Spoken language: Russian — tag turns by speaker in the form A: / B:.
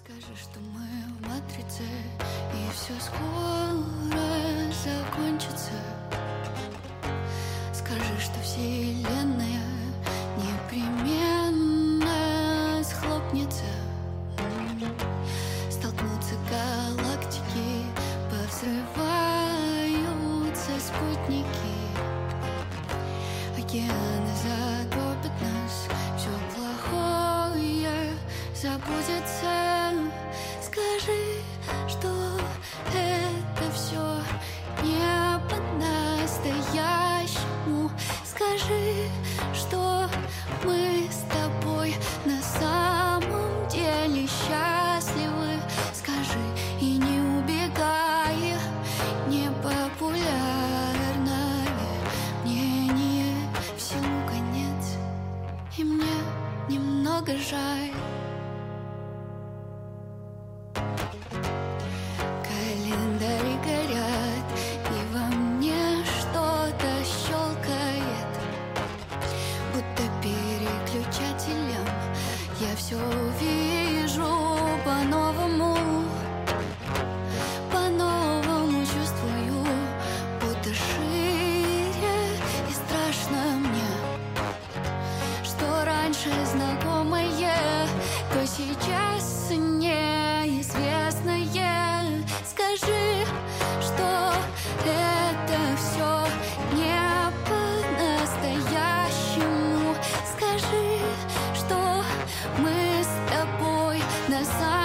A: Скажи, что мы в матрице, и все скоро закончится. Скажи, что вселенная непременно схлопнется. Столкнутся галактики, повзрываются спутники. Океаны затопят нас, все плохое забудется. Скажи, что это все не по-настоящему. Скажи, что мы с тобой на самом деле счастливы. Скажи и не убегай, непопулярное мнение всему конец, и мне немного жаль. Календари горят, и во мне что-то щелкает, будто переключателем. Я все вижу по-новому, по-новому чувствую, будто шире и страшно мне. Что раньше знакомое, то сейчас неизвестное. Скажи, что это все не по-настоящему. Скажи, что мы с тобой на самом